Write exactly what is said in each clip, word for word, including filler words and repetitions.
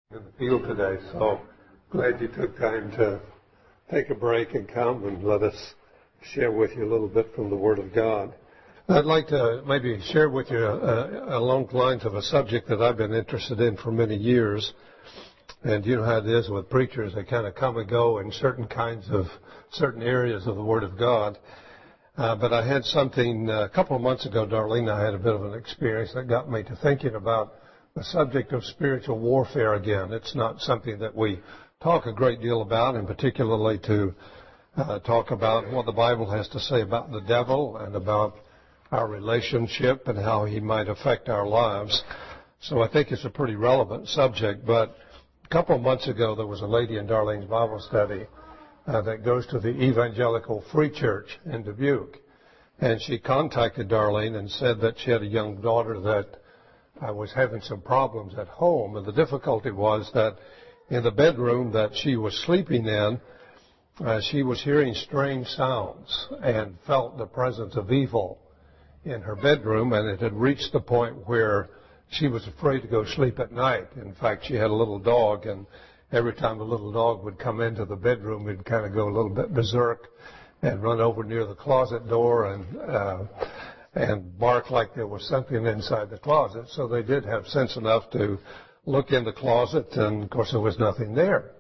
in the field today, so glad you took time to take a break and come and let us share with you a little bit from the Word of God. I'd like to maybe share with you uh, along the lines of a subject that I've been interested in for many years. And you know how it is with preachers, they kind of come and go in certain kinds of, certain areas of the Word of God. Uh, but I had something uh, a couple of months ago, Darlene, I had a bit of an experience that got me to thinking about the subject of spiritual warfare again. It's not something that we talk a great deal about, and particularly to uh, talk about what the Bible has to say about the devil and about our relationship and how he might affect our lives. So I think it's a pretty relevant subject. But a couple of months ago, there was a lady in Darlene's Bible study uh, that goes to the Evangelical Free Church in Dubuque. And she contacted Darlene and said that she had a young daughter that I was having some problems at home, and the difficulty was that in the bedroom that she was sleeping in, uh, she was hearing strange sounds and felt the presence of evil in her bedroom, and it had reached the point where she was afraid to go sleep at night. In fact, she had a little dog, and every time the little dog would come into the bedroom, he'd kind of go a little bit berserk and run over near the closet door and uh and bark like there was something inside the closet. So they did have sense enough to look in the closet, and of course there was nothing there.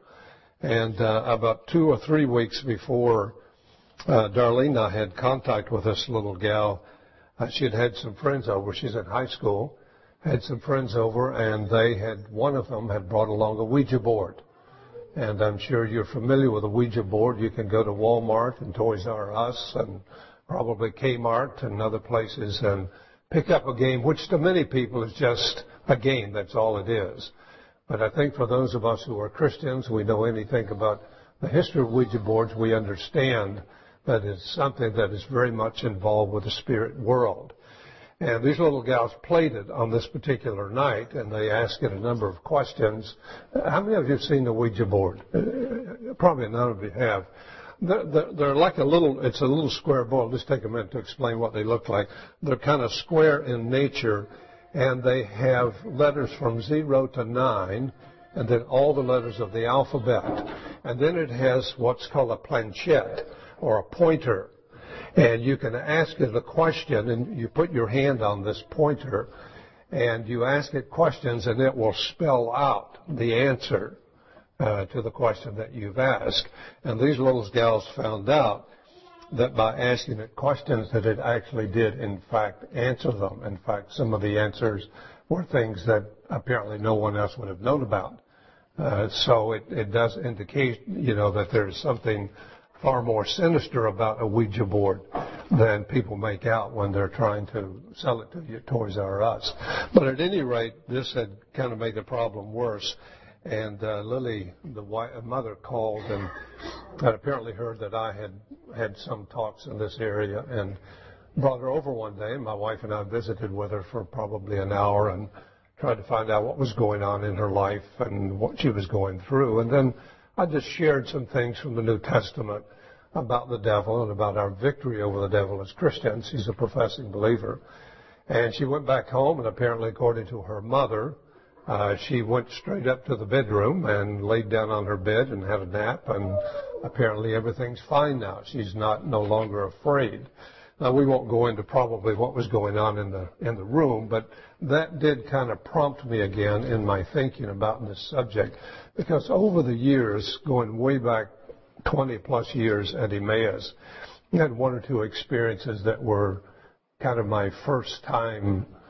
And uh, about two or three weeks before uh, Darlene and I had contact with this little gal, uh, she had had some friends over. She's in high school, had some friends over, and they had, one of them had brought along a Ouija board. And I'm sure you're familiar with a Ouija board. You can go to Walmart and Toys R Us and probably Kmart and other places, and pick up a game, which to many people is just a game. That's all it is. But I think for those of us who are Christians, we know anything about the history of Ouija boards, we understand that it's something that is very much involved with the spirit world. And these little gals played it on this particular night, and they asked it a number of questions. How many of you have seen the Ouija board? Probably none of you have. They're, they're like a little, it's a little square board. Let's take a minute to explain what they look like. They're kind of square in nature, and they have letters from zero to nine, and then all the letters of the alphabet. And then it has what's called a planchette, or a pointer. And you can ask it a question, and you put your hand on this pointer, and you ask it questions, and it will spell out the answer Uh, to the question that you've asked. And these little gals found out that by asking it questions that it actually did, in fact, answer them. In fact, some of the answers were things that apparently no one else would have known about. Uh, so it, it does indicate, you know, that there's something far more sinister about a Ouija board than people make out when they're trying to sell it to you at Toys R Us. But at any rate, this had kind of made the problem worse. And uh, Lily, the wife, mother, called and had apparently heard that I had had some talks in this area, and brought her over one day. And my wife and I visited with her for probably an hour and tried to find out what was going on in her life and what she was going through. And then I just shared some things from the New Testament about the devil and about our victory over the devil as Christians. She's a professing believer. And she went back home, and apparently, according to her mother, Uh, she went straight up to the bedroom and laid down on her bed and had a nap, and apparently everything's fine now. She's not no longer afraid. Now, we won't go into probably what was going on in the in the room, but that did kind of prompt me again in my thinking about this subject, because over the years, going way back twenty plus years at Emmaus, I had one or two experiences that were kind of my first time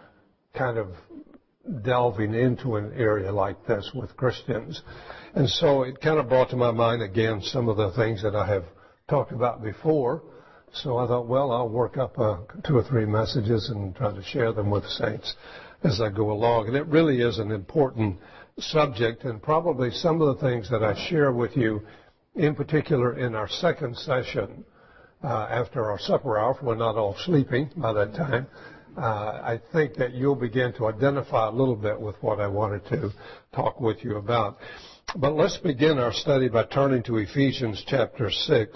kind of delving into an area like this with Christians. And so it kind of brought to my mind again some of the things that I have talked about before. So I thought, well, I'll work up uh, two or three messages and try to share them with saints as I go along. And it really is an important subject, and probably some of the things that I share with you, in particular in our second session uh, after our supper hour, if we're not all sleeping by that time, Uh, I think that you'll begin to identify a little bit with what I wanted to talk with you about. But let's begin our study by turning to Ephesians chapter six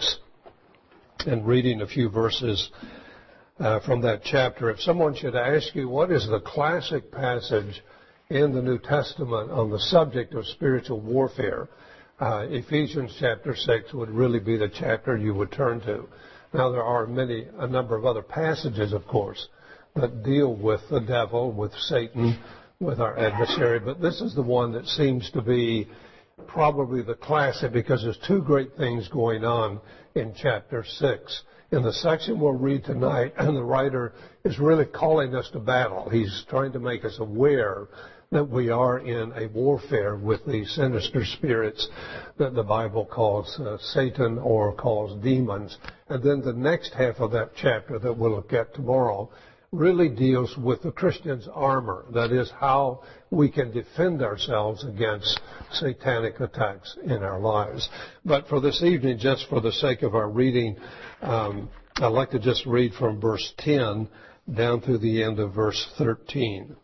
and reading a few verses uh, from that chapter. If someone should ask you, what is the classic passage in the New Testament on the subject of spiritual warfare, uh, Ephesians chapter six would really be the chapter you would turn to. Now, there are many, a number of other passages, of course, that deal with the devil, with Satan, with our adversary, but this is the one that seems to be probably the classic because there's two great things going on in chapter six. In the section we'll read tonight, and the writer is really calling us to battle. He's trying to make us aware that we are in a warfare with these sinister spirits that the Bible calls uh, Satan or calls demons. And then the next half of that chapter that we'll look at tomorrow really deals with the Christian's armor. That is how we can defend ourselves against satanic attacks in our lives. But for this evening, just for the sake of our reading, um, I'd like to just read from verse ten down through the end of verse thirteen.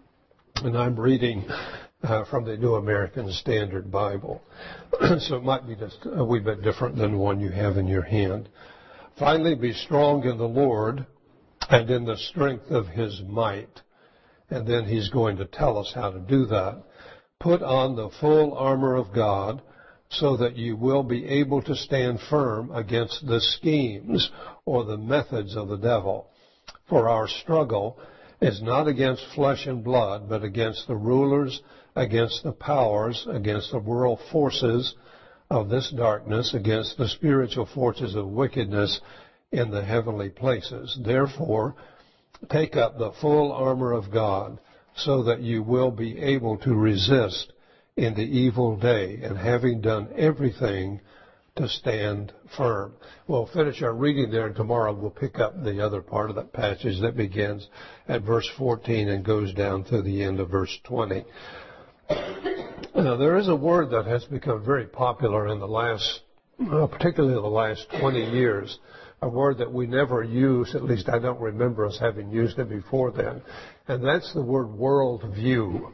And I'm reading uh, from the New American Standard Bible. So it might be just a wee bit different than the one you have in your hand. Finally, be strong in the Lord and in the strength of his might. And then he's going to tell us how to do that. Put on the full armor of God so that you will be able to stand firm against the schemes or the methods of the devil. For our struggle is not against flesh and blood, but against the rulers, against the powers, against the world forces of this darkness, against the spiritual forces of wickedness in the heavenly places. Therefore, take up the full armor of God so that you will be able to resist in the evil day, and having done everything, to stand firm. We'll finish our reading there, and tomorrow we'll pick up the other part of that passage that begins at verse fourteen and goes down to the end of verse twenty. Now, there is a word that has become very popular in the last, well, particularly the last twenty years, a word that we never use, at least I don't remember us having used it before then, and that's the word worldview.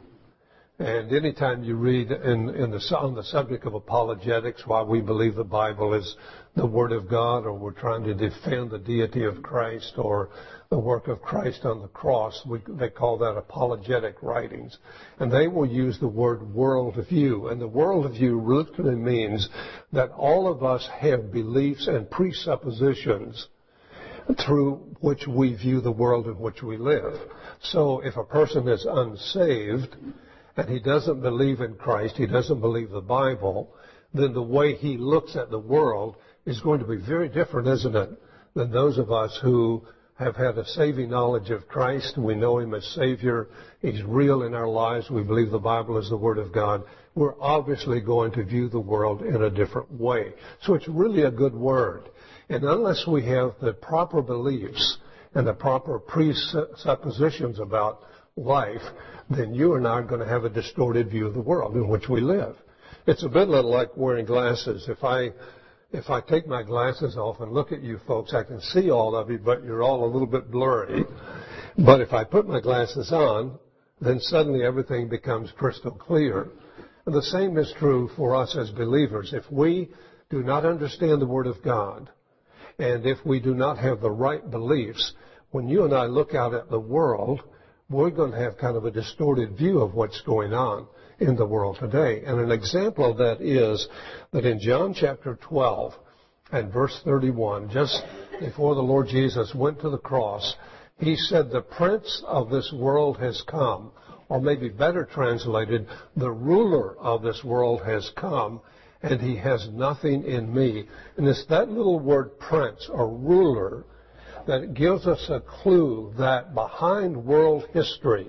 And anytime you read in, in the, on the subject of apologetics, why we believe the Bible is the Word of God, or we're trying to defend the deity of Christ or the work of Christ on the cross, we, they call that apologetic writings. And they will use the word worldview. And the worldview literally means that all of us have beliefs and presuppositions through which we view the world in which we live. So if a person is unsaved, and he doesn't believe in Christ, he doesn't believe the Bible, then the way he looks at the world is going to be very different, isn't it, than those of us who have had a saving knowledge of Christ. We know him as Savior. He's real in our lives. We believe the Bible is the Word of God. We're obviously going to view the world in a different way. So it's really a good word. And unless we have the proper beliefs and the proper presuppositions about life, then you and I are going to have a distorted view of the world in which we live. It's a bit little like wearing glasses. If I if I take my glasses off and look at you folks, I can see all of you, but you're all a little bit blurry. But if I put my glasses on, then suddenly everything becomes crystal clear. And the same is true for us as believers. If we do not understand the Word of God, and if we do not have the right beliefs, when you and I look out at the world, we're going to have kind of a distorted view of what's going on in the world today. And an example of that is that in John chapter twelve and verse thirty-one, just before the Lord Jesus went to the cross, he said, the prince of this world has come, or maybe better translated, the ruler of this world has come, and he has nothing in me. And it's that little word prince or ruler that gives us a clue that behind world history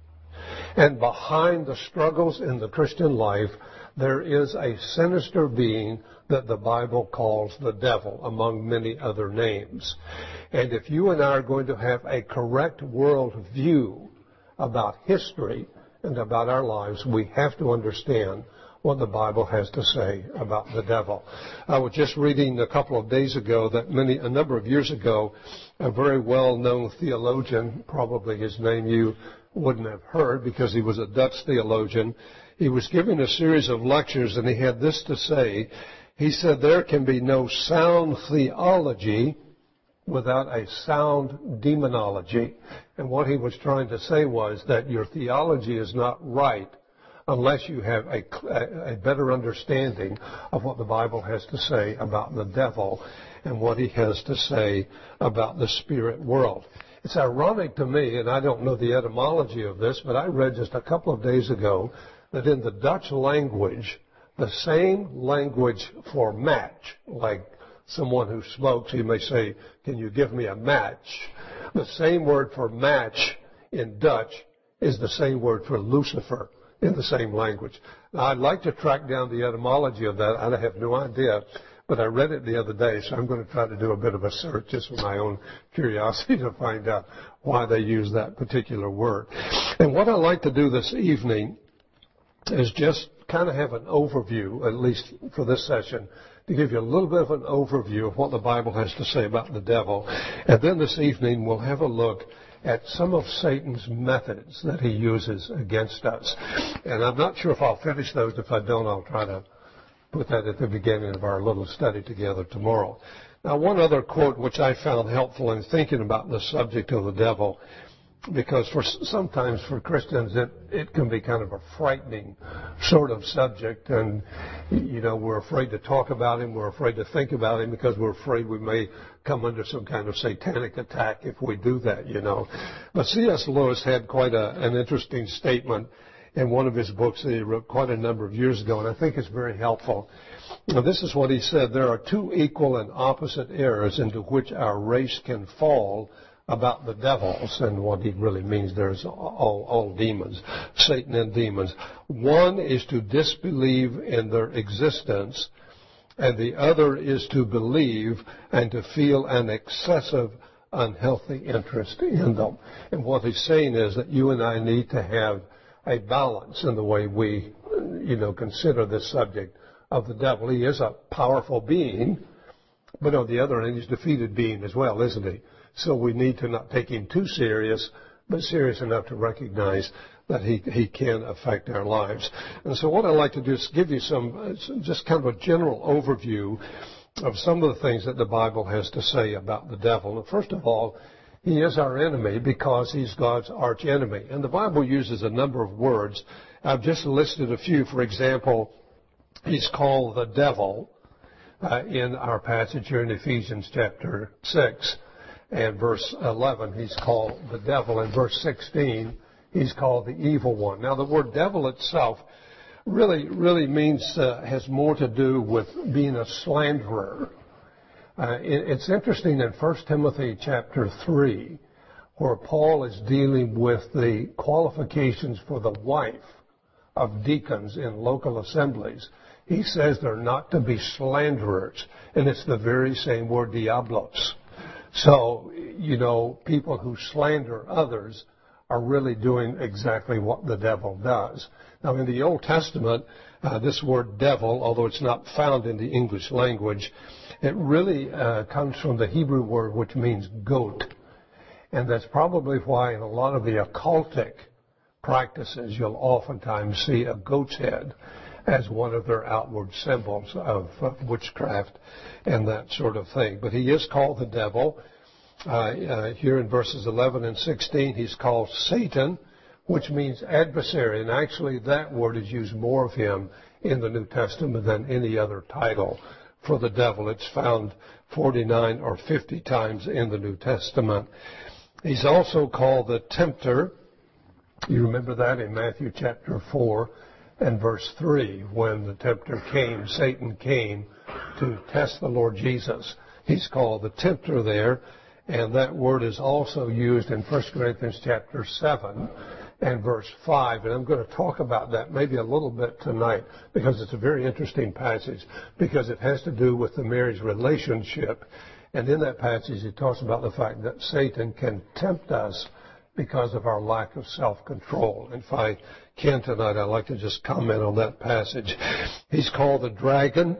and behind the struggles in the Christian life, there is a sinister being that the Bible calls the devil, among many other names. And if you and I are going to have a correct world view about history and about our lives, we have to understand what the Bible has to say about the devil. I was just reading a couple of days ago that many, a number of years ago, a very well-known theologian, probably his name you wouldn't have heard because he was a Dutch theologian, he was giving a series of lectures and he had this to say. He said, there can be no sound theology without a sound demonology. And what he was trying to say was that your theology is not right unless you have a, a better understanding of what the Bible has to say about the devil and what he has to say about the spirit world. It's ironic to me, and I don't know the etymology of this, but I read just a couple of days ago that in the Dutch language, the same language for match, like someone who smokes, he may say, "Can you give me a match?" The same word for match in Dutch is the same word for Lucifer in the same language. Now, I'd like to track down the etymology of that. I have no idea, but I read it the other day, so I'm going to try to do a bit of a search just for my own curiosity to find out why they use that particular word. And what I'd like to do this evening is just kind of have an overview, at least for this session, to give you a little bit of an overview of what the Bible has to say about the devil. And then this evening we'll have a look at some of Satan's methods that he uses against us. And I'm not sure if I'll finish those. If I don't, I'll try to put that at the beginning of our little study together tomorrow. Now, one other quote which I found helpful in thinking about the subject of the devil, because for sometimes for Christians it, it can be kind of a frightening sort of subject, and you know we're afraid to talk about him, we're afraid to think about him because we're afraid we may come under some kind of satanic attack if we do that, you know. But C S Lewis had quite a, an interesting statement in one of his books that he wrote quite a number of years ago, and I think it's very helpful. Now, this is what he said: there are two equal and opposite errors into which our race can fall about the devils, and what he really means there is all, all demons, Satan and demons. One is to disbelieve in their existence, and the other is to believe and to feel an excessive, unhealthy interest in them. And what he's saying is that you and I need to have a balance in the way we, you know, consider this subject of the devil. He is a powerful being, but on the other hand, he's a defeated being as well, isn't he? So we need to not take him too serious, but serious enough to recognize that he he can affect our lives. And so what I'd like to do is give you some, just kind of a general overview of some of the things that the Bible has to say about the devil. And first of all, he is our enemy because he's God's arch enemy. And the Bible uses a number of words. I've just listed a few. For example, he's called the devil uh, in our passage here in Ephesians chapter six. And verse eleven, he's called the devil. In verse sixteen, he's called the evil one. Now, the word devil itself really, really means, uh, has more to do with being a slanderer. Uh, it, it's interesting in First Timothy chapter three, where Paul is dealing with the qualifications for the wife of deacons in local assemblies. He says they're not to be slanderers, and it's the very same word, diablos. So, you know, people who slander others are really doing exactly what the devil does. Now, in the Old Testament, uh, this word devil, although it's not found in the English language, it really uh, comes from the Hebrew word which means goat. And that's probably why in a lot of the occultic practices, you'll oftentimes see a goat's head as one of their outward symbols of uh, witchcraft and that sort of thing. But he is called the devil. Uh, uh, here in verses eleven and sixteen, he's called Satan, which means adversary. And actually that word is used more of him in the New Testament than any other title for the devil. It's found forty-nine or fifty times in the New Testament. He's also called the tempter. You remember that in Matthew chapter four. And verse three, when the tempter came, Satan came to test the Lord Jesus. He's called the tempter there, and that word is also used in First Corinthians chapter seven and verse five. And I'm going to talk about that maybe a little bit tonight because it's a very interesting passage because it has to do with the marriage relationship. And in that passage, it talks about the fact that Satan can tempt us because of our lack of self-control. And if I can tonight, I'd like to just comment on that passage. He's called the dragon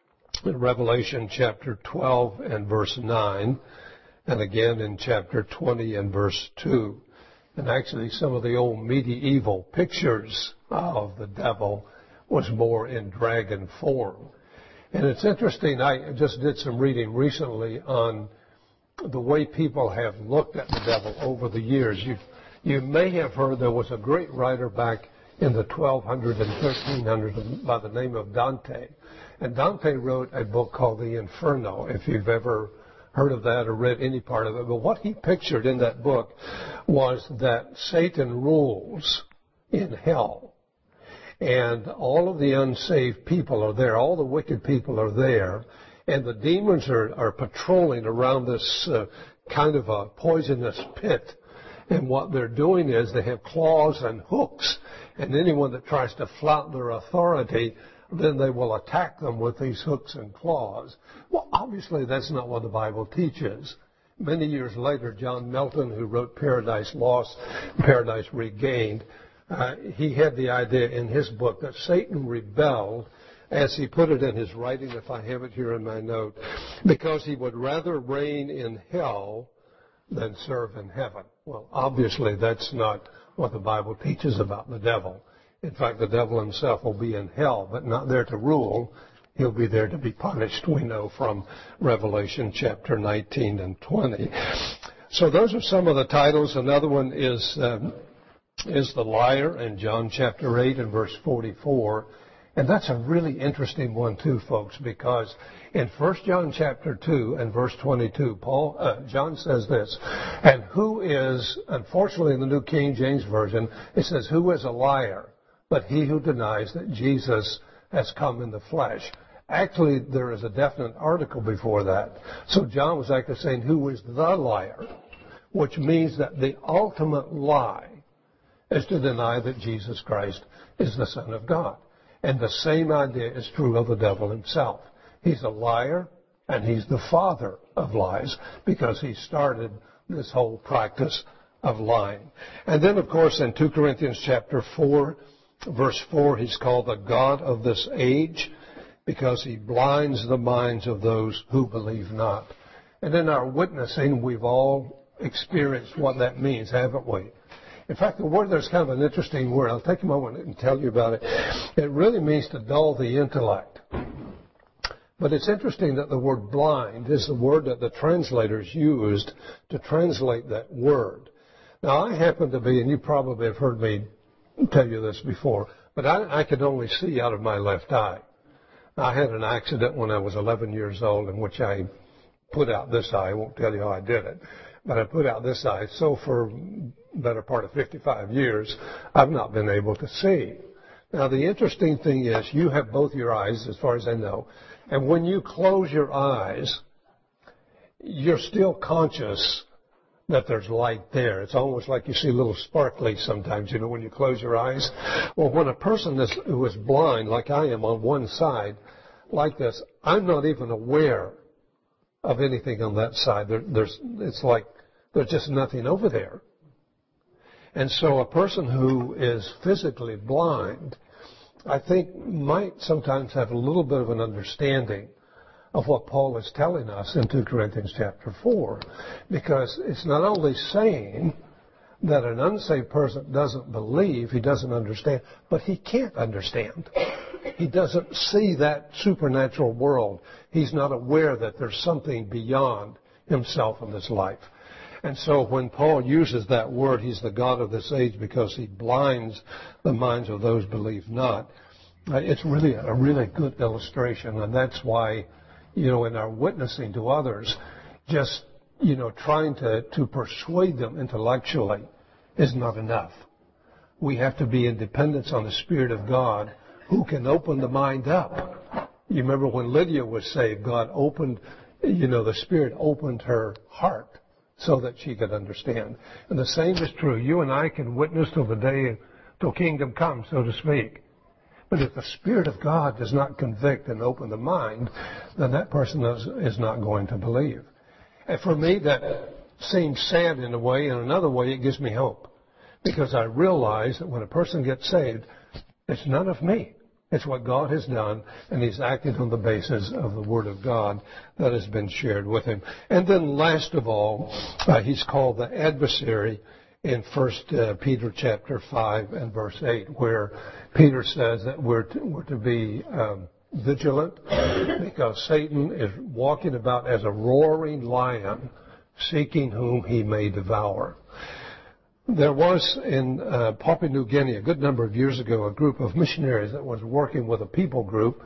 in Revelation chapter twelve and verse nine, and again in chapter twenty and verse two. And actually some of the old medieval pictures of the devil was more in dragon form. And it's interesting, I just did some reading recently on the way people have looked at the devil over the years. You, you may have heard there was a great writer back in the twelve hundreds and thirteen hundreds by the name of Dante. And Dante wrote a book called The Inferno, if you've ever heard of that or read any part of it. But what he pictured in that book was that Satan rules in hell. And all of the unsaved people are there. All the wicked people are there. And the demons are, are patrolling around this uh, kind of a poisonous pit. And what they're doing is they have claws and hooks. And anyone that tries to flout their authority, then they will attack them with these hooks and claws. Well, obviously that's not what the Bible teaches. Many years later, John Milton, who wrote Paradise Lost, Paradise Regained, uh, he had the idea in his book that Satan rebelled, as he put it in his writing, if I have it here in my note, because he would rather reign in hell than serve in heaven. Well, obviously that's not what the Bible teaches about the devil. In fact, the devil himself will be in hell, but not there to rule. He'll be there to be punished, we know from Revelation chapter nineteen and twenty. So those are some of the titles. Another one is um, is the liar in John chapter eight and verse forty-four. And that's a really interesting one too, folks, because in First John chapter two and verse twenty-two, Paul, uh, John says this, and who is, unfortunately in the New King James Version, it says, who is a liar? But he who denies that Jesus has come in the flesh. Actually, there is a definite article before that. So John was actually saying, who is the liar? Which means that the ultimate lie is to deny that Jesus Christ is the Son of God. And the same idea is true of the devil himself. He's a liar, and he's the father of lies, because he started this whole practice of lying. And then, of course, in Second Corinthians chapter four, verse four, he's called the God of this age, because he blinds the minds of those who believe not. And in our witnessing, we've all experienced what that means, haven't we? In fact, the word there's kind of an interesting word. I'll take a moment and tell you about it. It really means to dull the intellect. But it's interesting that the word blind is the word that the translators used to translate that word. Now, I happen to be, and you probably have heard me tell you this before, but I, I could only see out of my left eye. I had an accident when I was eleven years old in which I put out this eye. I won't tell you how I did it, but I put out this eye. So for the better part of fifty-five years, I've not been able to see. Now, the interesting thing is you have both your eyes, as far as I know, and when you close your eyes, you're still conscious that there's light there. It's almost like you see little sparkly sometimes, you know, when you close your eyes. Well, when a person is, who is blind, like I am on one side, like this, I'm not even aware of anything on that side. There, there's, it's like there's just nothing over there. And so a person who is physically blind, I think, might sometimes have a little bit of an understanding of what Paul is telling us in Second Corinthians chapter four. Because it's not only saying that an unsaved person doesn't believe, he doesn't understand, but he can't understand. He doesn't see that supernatural world. He's not aware that there's something beyond himself in this life. And so when Paul uses that word, he's the God of this age because he blinds the minds of those who believe not. It's really a really good illustration, and that's why, you know, in our witnessing to others, just, you know, trying to, to persuade them intellectually is not enough. We have to be in dependence on the Spirit of God who can open the mind up. You remember when Lydia was saved, God opened, you know, the Spirit opened her heart so that she could understand. And the same is true. You and I can witness till the day, till kingdom comes, so to speak. But if the Spirit of God does not convict and open the mind, then that person is, is not going to believe. And for me, that seems sad in a way. In another way, it gives me hope. Because I realize that when a person gets saved, it's none of me. It's what God has done, and he's acted on the basis of the Word of God that has been shared with him. And then last of all, uh, he's called the adversary in First uh, Peter chapter five and verse eight, where Peter says that we're to, we're to be um, vigilant because Satan is walking about as a roaring lion seeking whom he may devour. There was in uh, Papua New Guinea a good number of years ago a group of missionaries that was working with a people group,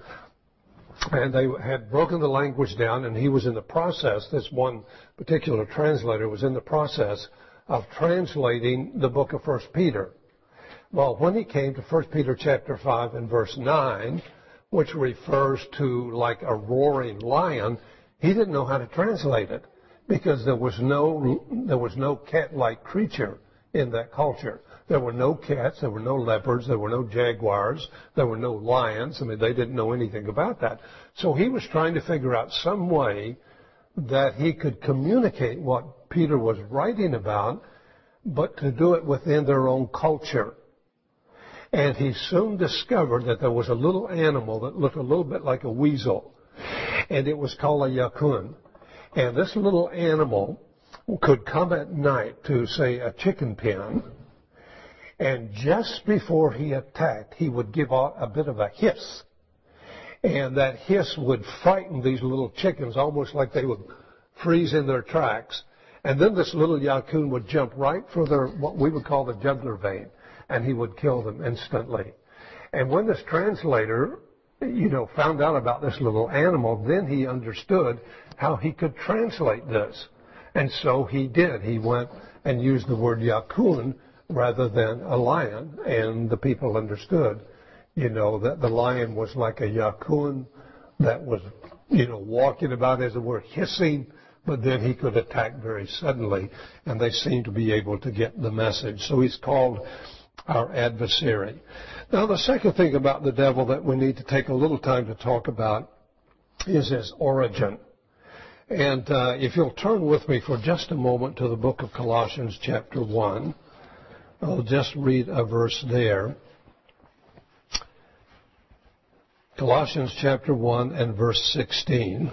and they had broken the language down, and he was in the process, this one particular translator was in the process of translating the book of First Peter. Well, when he came to First Peter chapter five and verse nine, which refers to like a roaring lion, he didn't know how to translate it because there was no there was no cat-like creature in that culture. There were no cats, there were no leopards, there were no jaguars, there were no lions. I mean, they didn't know anything about that. So he was trying to figure out some way that he could communicate what Peter was writing about, but to do it within their own culture. And he soon discovered that there was a little animal that looked a little bit like a weasel, and it was called a yakun. And this little animal could come at night to, say, a chicken pen, and just before he attacked, he would give out a bit of a hiss. And that hiss would frighten these little chickens, almost like they would freeze in their tracks. And then this little yakun would jump right for their, what we would call the jugular vein, and he would kill them instantly. And when this translator, you know, found out about this little animal, then he understood how he could translate this. And so he did. He went and used the word yakun rather than a lion, and the people understood, you know, that the lion was like a yakun that was, you know, walking about, as it were, hissing, but then he could attack very suddenly, and they seemed to be able to get the message. So he's called our adversary. Now, the second thing about the devil that we need to take a little time to talk about is his origin. And uh, if you'll turn with me for just a moment to the book of Colossians chapter one, I'll just read a verse there. Colossians chapter one and verse sixteen.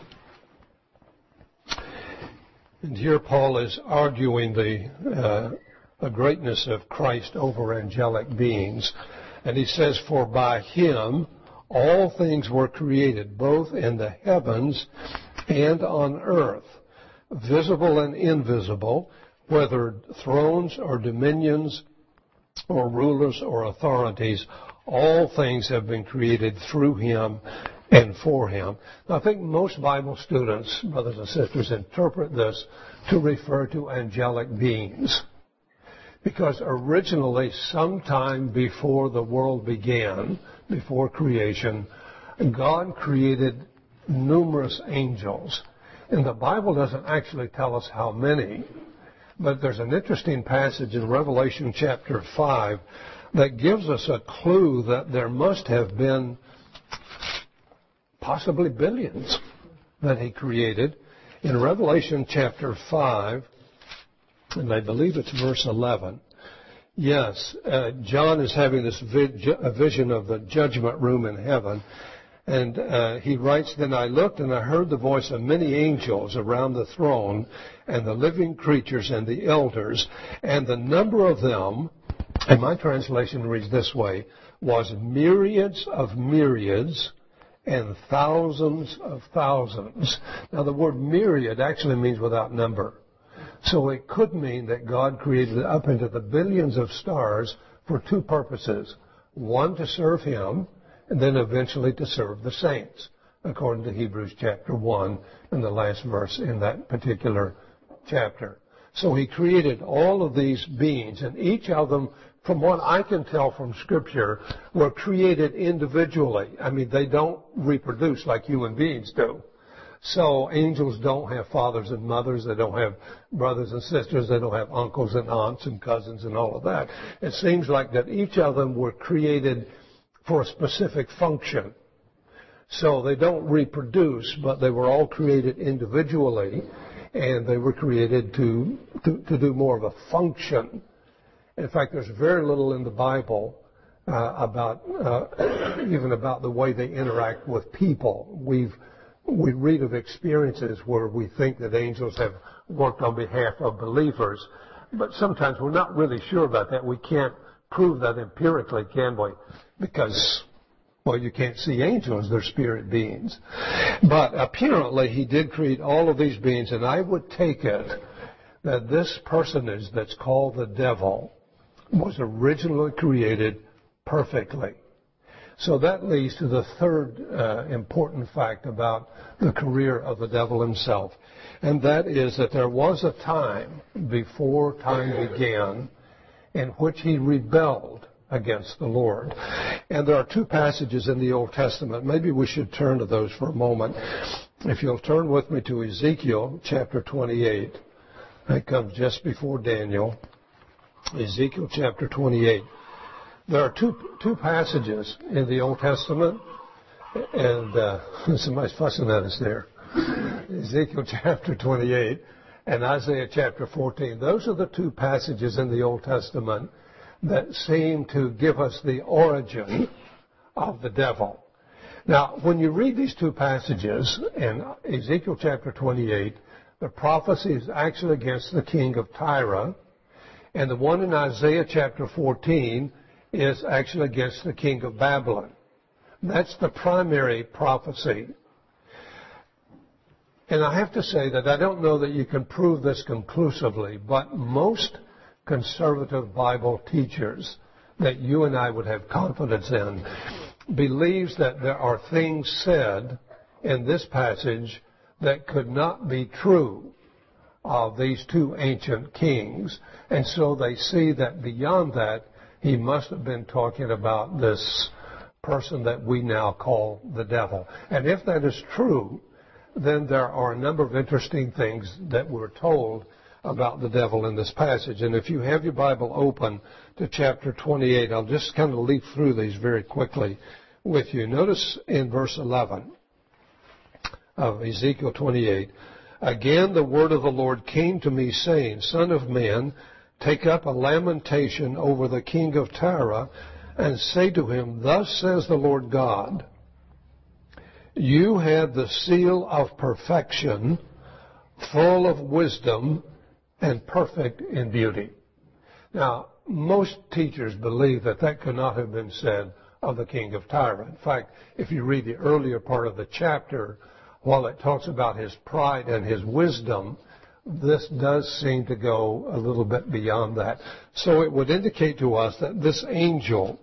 And here Paul is arguing the, uh, the greatness of Christ over angelic beings. And he says, "For by him all things were created, both in the heavens and on earth, visible and invisible, whether thrones or dominions or rulers or authorities, all things have been created through him and for him." Now, I think most Bible students, brothers and sisters, interpret this to refer to angelic beings. Because originally, sometime before the world began, before creation, God created numerous angels. And the Bible doesn't actually tell us how many, but there's an interesting passage in Revelation chapter five that gives us a clue that there must have been possibly billions that he created. In Revelation chapter five, and I believe it's verse eleven, yes, uh, John is having this vi- a vision of the judgment room in heaven, and uh, he writes, "Then I looked and I heard the voice of many angels around the throne and the living creatures and the elders, and the number of them," and my translation reads this way, "was myriads of myriads and thousands of thousands." Now, the word myriad actually means without number. So it could mean that God created up into the billions of stars for two purposes. One, to serve him, and then eventually to serve the saints, according to Hebrews chapter one and the last verse in that particular chapter. So he created all of these beings, and each of them, from what I can tell from Scripture, were created individually. I mean, they don't reproduce like human beings do. So angels don't have fathers and mothers. They don't have brothers and sisters. They don't have uncles and aunts and cousins and all of that. It seems like that each of them were created for a specific function. So they don't reproduce, but they were all created individually, and they were created to, to, to do more of a function. In fact, there's very little in the Bible uh, about uh, even about the way they interact with people. We've we read of experiences where we think that angels have worked on behalf of believers, but sometimes we're not really sure about that. We can't prove that empirically, can we? Because, well, you can't see angels; they're spirit beings. But apparently, he did create all of these beings, and I would take it that this personage that's called the devil was originally created perfectly. So that leads to the third uh, important fact about the career of the devil himself, and that is that there was a time before time began in which he rebelled against the Lord. And there are two passages in the Old Testament. Maybe we should turn to those for a moment. If you'll turn with me to Ezekiel chapter twenty-eight. That comes just before Daniel. Ezekiel chapter twenty-eight. There are two two passages in the Old Testament, and uh, somebody's fussing at us there. Ezekiel chapter twenty-eight and Isaiah chapter fourteen. Those are the two passages in the Old Testament that seem to give us the origin of the devil. Now, when you read these two passages in Ezekiel chapter twenty-eight, the prophecy is actually against the king of Tyre, and the one in Isaiah chapter fourteen is actually against the king of Babylon. That's the primary prophecy. And I have to say that I don't know that you can prove this conclusively, but most conservative Bible teachers that you and I would have confidence in believes that there are things said in this passage that could not be true of these two ancient kings. And so they see that beyond that, he must have been talking about this person that we now call the devil. And if that is true, then there are a number of interesting things that we're told about the devil in this passage. And if you have your Bible open to chapter twenty-eight, I'll just kind of leaf through these very quickly with you. Notice in verse eleven of Ezekiel twenty-eight, again the word of the Lord came to me, saying, Son of man, take up a lamentation over the king of Tyre, and say to him, Thus says the Lord God, you had the seal of perfection, full of wisdom, and perfect in beauty. Now, most teachers believe that that could not have been said of the king of Tyre. In fact, if you read the earlier part of the chapter, while it talks about his pride and his wisdom, this does seem to go a little bit beyond that. So it would indicate to us that this angel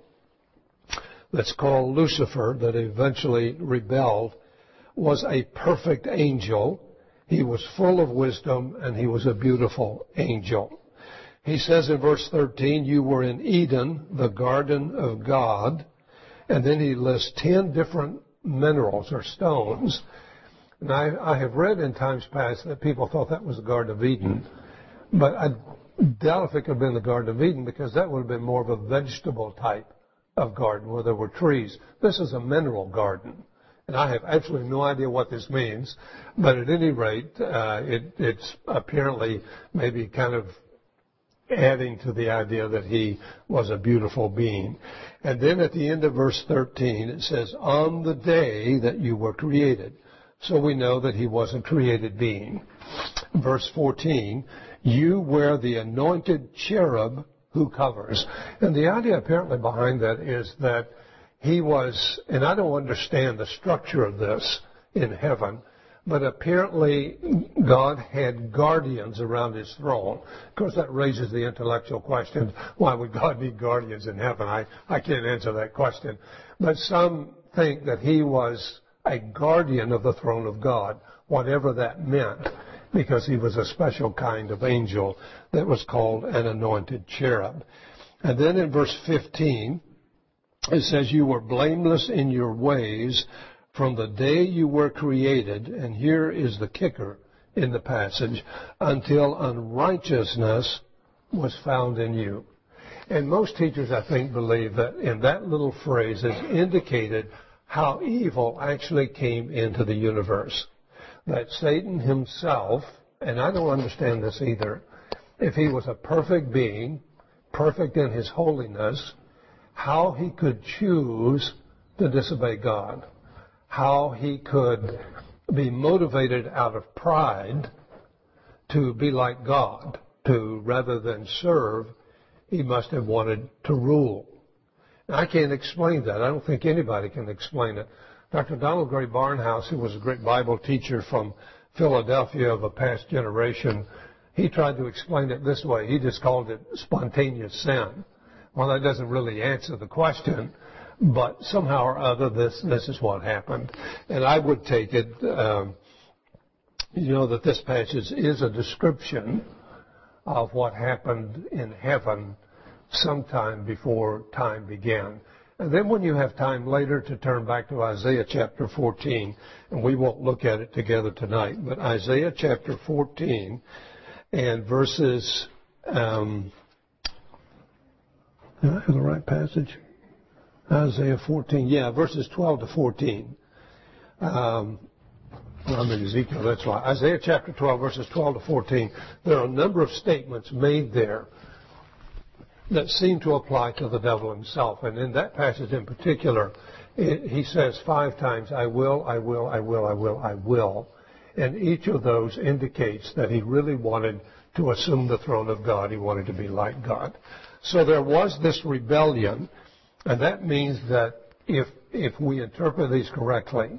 that's called Lucifer, that eventually rebelled, was a perfect angel. He was full of wisdom, and he was a beautiful angel. He says in verse thirteen, you were in Eden, the garden of God. And then he lists ten different minerals or stones. And I, I have read in times past that people thought that was the Garden of Eden. But I doubt if it could have been the Garden of Eden, because that would have been more of a vegetable type of garden where there were trees. This is a mineral garden. And I have absolutely no idea what this means. But at any rate, uh, it, it's apparently maybe kind of adding to the idea that he was a beautiful being. And then at the end of verse thirteen, it says, on the day that you were created. So we know that he was a created being. Verse fourteen, you were the anointed cherub who covers. And the idea apparently behind that is that he was, and I don't understand the structure of this in heaven, but apparently God had guardians around his throne. Of course, that raises the intellectual question, why would God need guardians in heaven? I, I can't answer that question. But some think that he was a guardian of the throne of God, whatever that meant, because he was a special kind of angel that was called an anointed cherub. And then in verse fifteen, it says, you were blameless in your ways from the day you were created, and here is the kicker in the passage, until unrighteousness was found in you. And most teachers, I think, believe that in that little phrase is indicated how evil actually came into the universe. That Satan himself, and I don't understand this either, if he was a perfect being, perfect in his holiness, how he could choose to disobey God, how he could be motivated out of pride to be like God, to rather than serve, he must have wanted to rule. Now, I can't explain that. I don't think anybody can explain it. Doctor Donald Gray Barnhouse, who was a great Bible teacher from Philadelphia of a past generation, he tried to explain it this way. He just called it spontaneous sin. Well, that doesn't really answer the question, but somehow or other, this this is what happened. And I would take it, um, you know, that this passage is a description of what happened in heaven sometime before time began. And then when you have time later to turn back to Isaiah chapter fourteen, and we won't look at it together tonight, but Isaiah chapter fourteen and verses, um, do I have the right passage? Isaiah fourteen, yeah, verses twelve to fourteen. Um, I'm in Ezekiel, that's why. Isaiah chapter twelve, verses twelve to fourteen. There are a number of statements made there that seem to apply to the devil himself. And in that passage in particular, it, he says five times, I will, I will, I will, I will, I will. And each of those indicates that he really wanted to assume the throne of God. He wanted to be like God. So there was this rebellion, and that means that if if we interpret these correctly,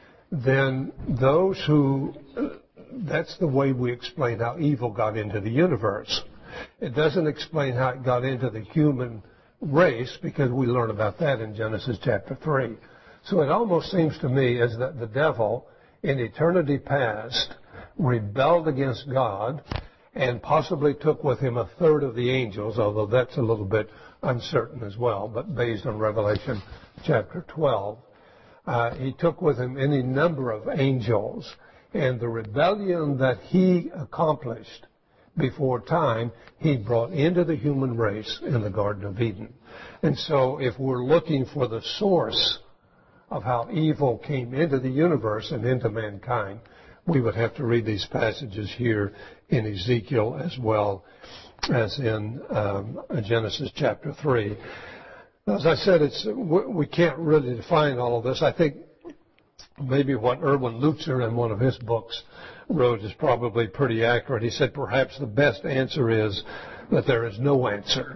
then those who, that's the way we explain how evil got into the universe. It doesn't explain how it got into the human race, because we learn about that in Genesis chapter three. So it almost seems to me as that the devil, in eternity past, rebelled against God and possibly took with him a third of the angels, although that's a little bit uncertain as well, but based on Revelation chapter twelve. Uh, he took with him any number of angels, and the rebellion that he accomplished before time, he brought into the human race in the Garden of Eden. And so if we're looking for the source of how evil came into the universe and into mankind, we would have to read these passages here in Ezekiel as well as in um, Genesis chapter three. As I said, it's we can't really define all of this. I think maybe what Erwin Lutzer in one of his books wrote is probably pretty accurate. He said perhaps the best answer is that there is no answer.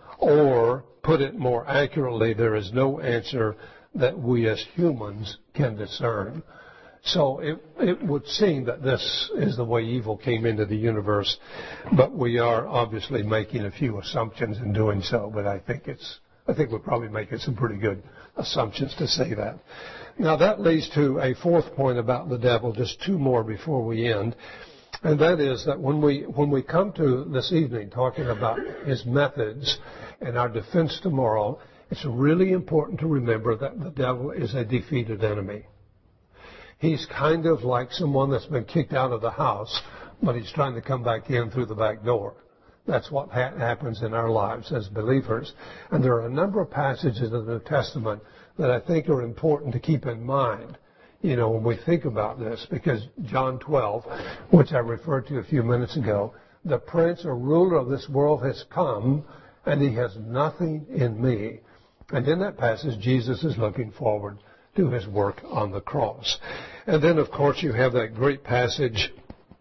Or, put it more accurately, there is no answer that we as humans can discern. So it, it would seem that this is the way evil came into the universe, but we are obviously making a few assumptions in doing so, but I think it's I think we're probably making some pretty good assumptions to say that. Now that leads to a fourth point about the devil, just two more before we end, and that is that when we when we come to this evening talking about his methods and our defense tomorrow, it's really important to remember that the devil is a defeated enemy. He's kind of like someone that's been kicked out of the house, but he's trying to come back in through the back door. That's what ha- happens in our lives as believers. And there are a number of passages in the New Testament that I think are important to keep in mind, you know, when we think about this, because John twelve, which I referred to a few minutes ago, the prince or ruler of this world has come, and he has nothing in me. And in that passage, Jesus is looking forward to his work on the cross. And then, of course, you have that great passage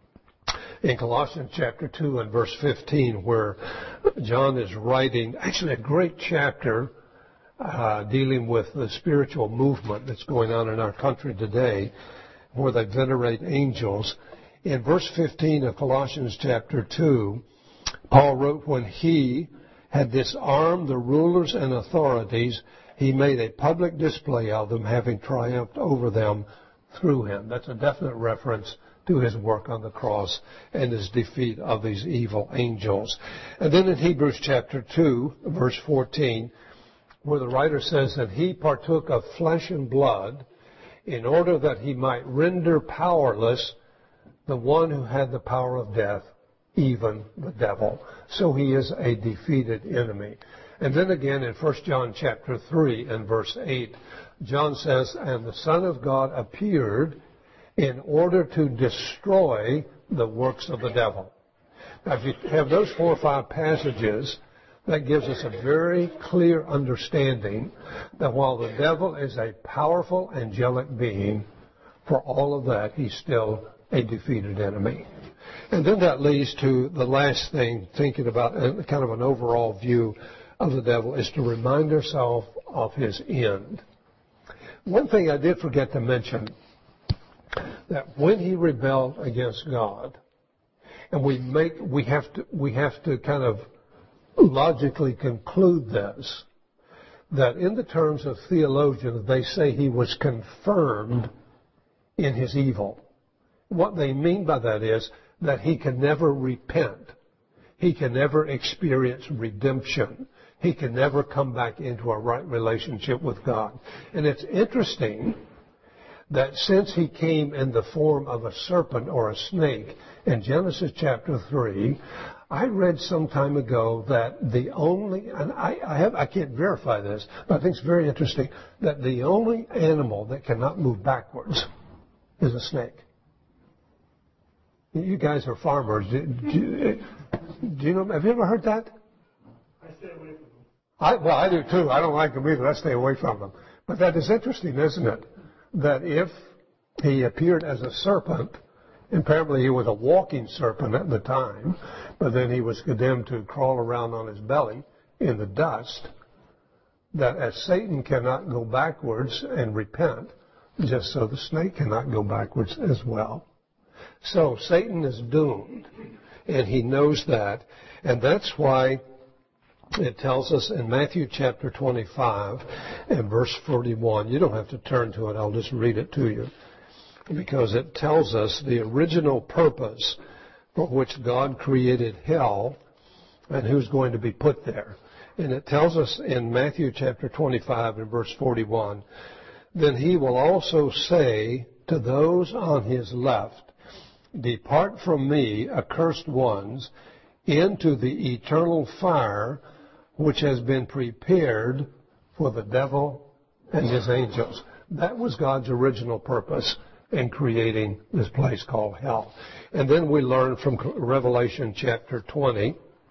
in Colossians chapter two and verse fifteen, where John is writing, actually a great chapter uh, dealing with the spiritual movement that's going on in our country today, where they venerate angels. In verse fifteen of Colossians chapter two, Paul wrote, when he had disarmed the rulers and authorities, he made a public display of them, having triumphed over them through him. That's a definite reference to his work on the cross and his defeat of these evil angels. And then in Hebrews chapter two, verse fourteen, where the writer says that he partook of flesh and blood in order that he might render powerless the one who had the power of death, even the devil. So he is a defeated enemy. And then again in First John chapter three and verse eight, John says, and the Son of God appeared in order to destroy the works of the devil. Now, if you have those four or five passages, that gives us a very clear understanding that while the devil is a powerful angelic being, for all of that, he's still a defeated enemy. And then that leads to the last thing, thinking about kind of an overall view of the devil, is to remind ourselves of his end. One thing I did forget to mention, that when he rebelled against God, And we make, we have to, we have to kind of logically conclude this, that in the terms of theologians, they say he was confirmed in his evil. What they mean by that is that he can never repent. He can never experience redemption. He can never come back into a right relationship with God. And it's interesting that since he came in the form of a serpent or a snake in Genesis chapter three, I read some time ago that the only, and I, I, have, I can't verify this, but I think it's very interesting, that the only animal that cannot move backwards is a snake. You guys are farmers. Do, do, do you know, have you ever heard that? I stay away from them. I, well, I do too. I don't like them either. I stay away from them. But that is interesting, isn't it? That if he appeared as a serpent, apparently he was a walking serpent at the time, but then he was condemned to crawl around on his belly in the dust, that as Satan cannot go backwards and repent, just so the snake cannot go backwards as well. So Satan is doomed, and he knows that, and that's why it tells us in Matthew chapter twenty-five and verse forty-one, you don't have to turn to it, I'll just read it to you, because it tells us the original purpose for which God created hell and who's going to be put there. And it tells us in Matthew chapter twenty-five and verse forty-one, then he will also say to those on his left, depart from me, accursed ones, into the eternal fire which has been prepared for the devil and his angels. That was God's original purpose in creating this place called hell. And then we learn from Revelation chapter twenty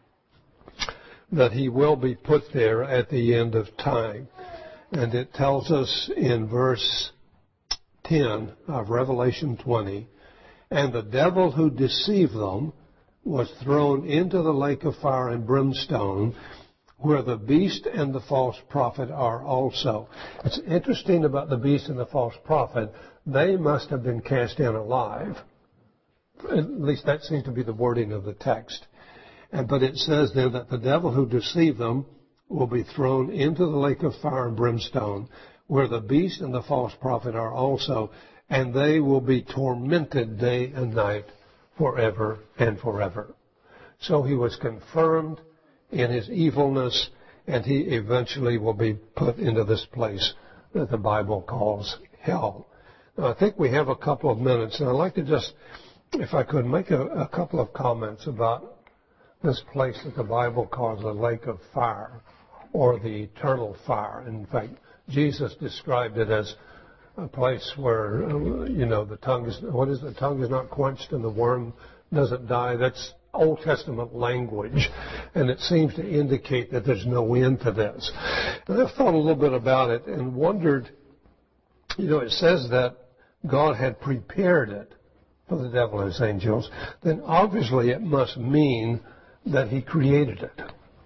that he will be put there at the end of time. And it tells us in verse ten of Revelation twenty, and the devil who deceived them was thrown into the lake of fire and brimstone, where the beast and the false prophet are also. It's interesting about the beast and the false prophet. They must have been cast in alive. At least that seems to be the wording of the text. And, but it says there that the devil who deceived them will be thrown into the lake of fire and brimstone, where the beast and the false prophet are also, and they will be tormented day and night forever and forever. So he was confirmed in his evilness, and he eventually will be put into this place that the Bible calls hell. Now, I think we have a couple of minutes, and I'd like to just, if I could, make a, a couple of comments about this place that the Bible calls the lake of fire, or the eternal fire. In fact, Jesus described it as a place where, you know, the tongue is, what is it? The tongue is not quenched and the worm doesn't die. That's Old Testament language, and it seems to indicate that there's no end to this. And I've thought a little bit about it and wondered, you know, it says that God had prepared it for the devil and his angels, then obviously it must mean that he created it.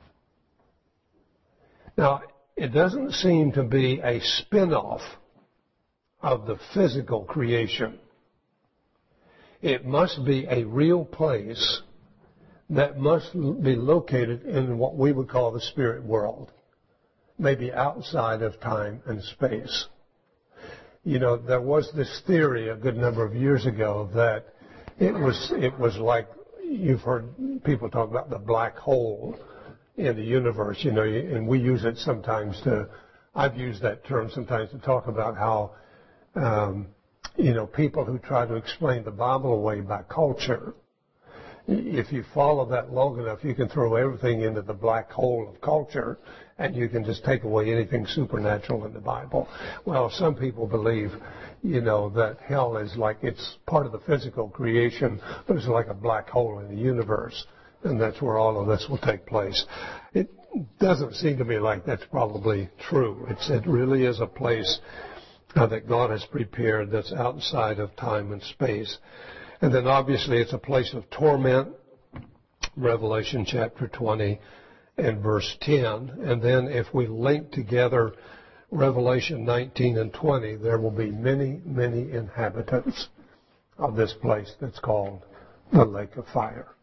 Now, it doesn't seem to be a spin-off of the physical creation. It must be a real place that must be located in what we would call the spirit world, maybe outside of time and space. You know, there was this theory a good number of years ago that it was it was like, you've heard people talk about the black hole in the universe, you know, and we use it sometimes to, I've used that term sometimes to talk about how, um, you know, people who try to explain the Bible away by culture, if you follow that long enough, you can throw everything into the black hole of culture, and you can just take away anything supernatural in the Bible. Well, some people believe, you know, that hell is like, it's part of the physical creation, but it's like a black hole in the universe, and that's where all of this will take place. It doesn't seem to me like that's probably true. It's, it really is a place uh, that God has prepared that's outside of time and space. And then obviously it's a place of torment, Revelation chapter twenty and verse ten. And then if we link together Revelation nineteen and twenty, there will be many, many inhabitants of this place that's called the lake of fire.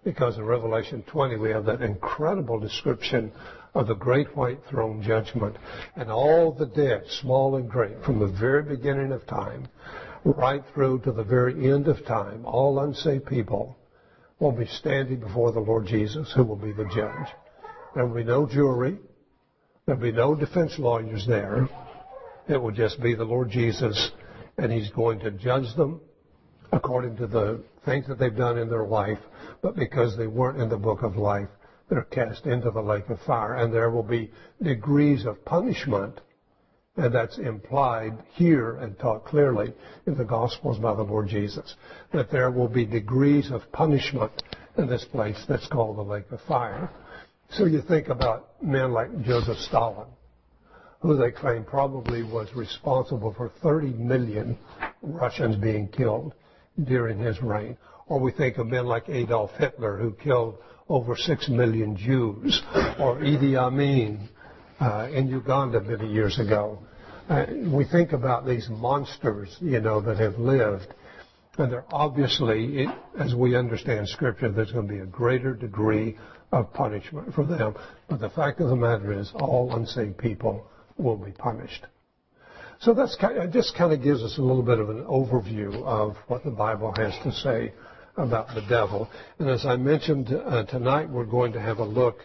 because in Revelation twenty we have that incredible description of the great white throne judgment. And all the dead, small and great, from the very beginning of time, right through to the very end of time, all unsaved people will be standing before the Lord Jesus, who will be the judge. There will be no jury. There will be no defense lawyers there. It will just be the Lord Jesus, and He's going to judge them according to the things that they've done in their life, but because they weren't in the book of life, they're cast into the lake of fire. And there will be degrees of punishment, and that's implied here and taught clearly in the Gospels by the Lord Jesus, that there will be degrees of punishment in this place that's called the lake of fire. So you think about men like Joseph Stalin, who they claim probably was responsible for thirty million Russians being killed during his reign. Or we think of men like Adolf Hitler, who killed over six million Jews, or Idi Amin uh, in Uganda many years ago. Uh, we think about these monsters, you know, that have lived, and they're obviously, it, as we understand Scripture, there's going to be a greater degree of punishment for them. But the fact of the matter is, all unsaved people will be punished. So that's kind of, just kind of gives us a little bit of an overview of what the Bible has to say about the devil. And as I mentioned uh, tonight, we're going to have a look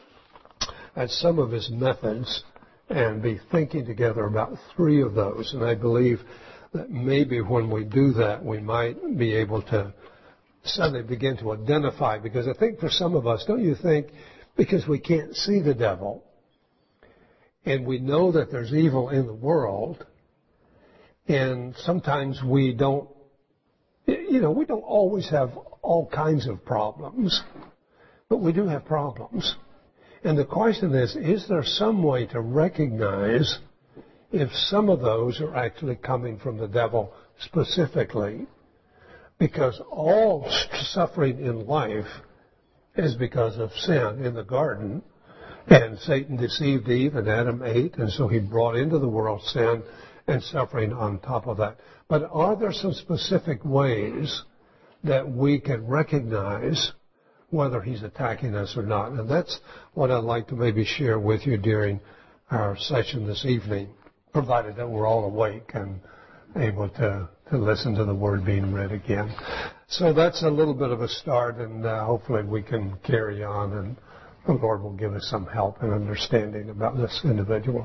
at some of his methods and be thinking together about three of those. And I believe that maybe when we do that, we might be able to suddenly begin to identify, because I think for some of us, don't you think, because we can't see the devil, and we know that there's evil in the world, and sometimes we don't, you know, we don't always have all kinds of problems, but we do have problems. And the question is, is there some way to recognize if some of those are actually coming from the devil specifically? Because all suffering in life is because of sin in the garden. And Satan deceived Eve, and Adam ate, and so he brought into the world sin and suffering on top of that. But are there some specific ways that we can recognize whether he's attacking us or not? And that's what I'd like to maybe share with you during our session this evening, provided that we're all awake and able to, to listen to the Word being read again. So that's a little bit of a start, and uh, hopefully we can carry on, and the Lord will give us some help and understanding about this individual.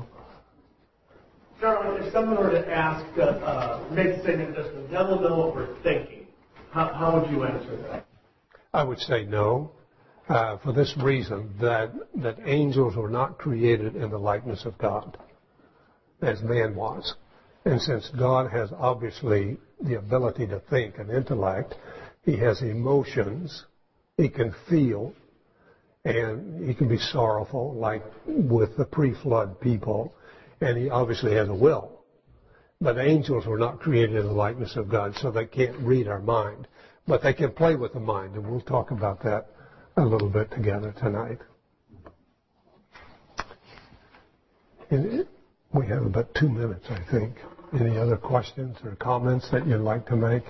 Charlie, if someone were to ask, uh, uh, make the statement, does the devil know what we're thinking? How, how would you answer that? I would say no, uh, for this reason, that that angels were not created in the likeness of God, as man was. And since God has obviously the ability to think and intellect, he has emotions, he can feel, and he can be sorrowful, like with the pre-flood people, and he obviously has a will. But angels were not created in the likeness of God, so they can't read our mind. But they can play with the mind, and we'll talk about that a little bit together tonight. And we have about two minutes, I think. Any other questions or comments that you'd like to make?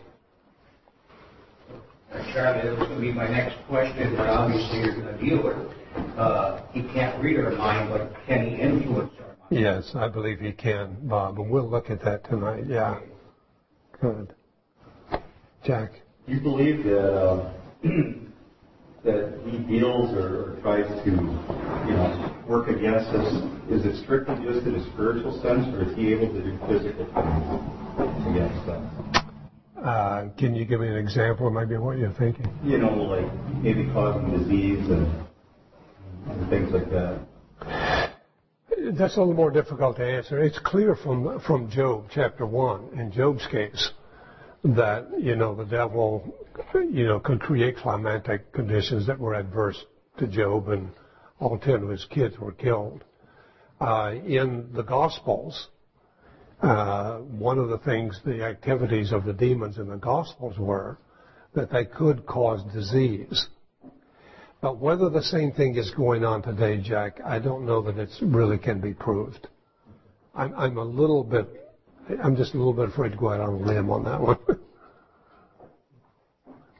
Charlie, that was going to be my next question, but obviously you're going to deal with it. Uh, he can't read our mind, but can he influence our mind? Yes, I believe he can, Bob, and we'll look at that tonight. Yeah. Good. Jack? You believe that uh, that he deals or, or tries to, you know, work against us? Is it strictly just in a spiritual sense, or is he able to do physical things against us? Uh, can you give me an example of maybe what you're thinking? You know, like maybe causing disease and, and things like that. That's a little more difficult to answer. It's clear from from Job chapter one, in Job's case, that, you know, the devil, you know, could create climatic conditions that were adverse to Job, and all ten of his kids were killed. Uh, in the Gospels, uh, one of the things, the activities of the demons in the Gospels were that they could cause disease. But whether the same thing is going on today, Jack, I don't know that it really can be proved. I'm, I'm a little bit, I'm just a little bit afraid to go out on a limb on that one. But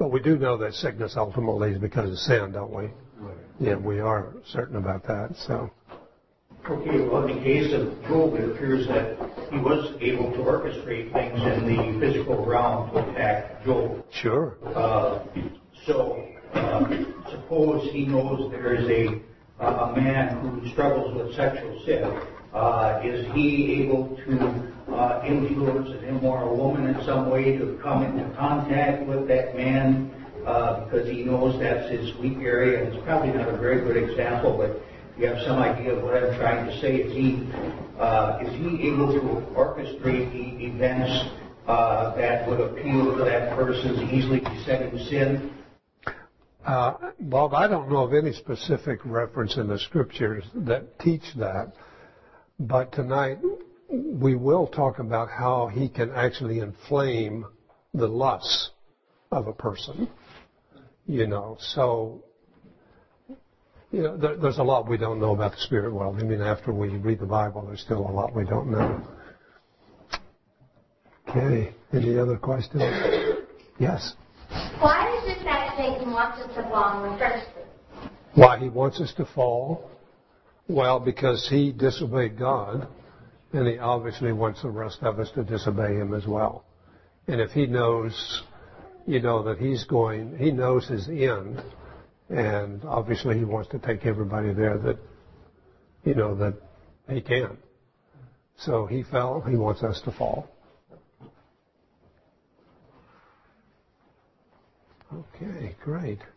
But we do know that sickness ultimately is because of sin, don't we? Yeah, we are certain about that. So. Okay, well, in the case of Job, it appears that he was able to orchestrate things in the physical realm to attack Job. Sure. Uh, so, uh, suppose he knows there is a a man who struggles with sexual sin. Uh, is he able to uh, influence an immoral woman in some way to come into contact with that man uh, because he knows that's his weak area? And it's probably not a very good example, but you have some idea of what I'm trying to say. Is he uh, is he able to orchestrate the events uh, that would appeal to that person's easily besetting sin? Uh, Bob, I don't know of any specific reference in the scriptures that teach that, but tonight we will talk about how he can actually inflame the lusts of a person. You know, so you know, there, there's a lot we don't know about the spirit world. I mean, after we read the Bible, there's still a lot we don't know. Okay, any other questions? Yes? Why is it that Satan wants us to fall in the first place? Why he wants us to fall? Well, because he disobeyed God, and he obviously wants the rest of us to disobey him as well. And if he knows, you know, that he's going, he knows his end, and obviously he wants to take everybody there that, you know, that he can. So he fell, he wants us to fall. Okay, great.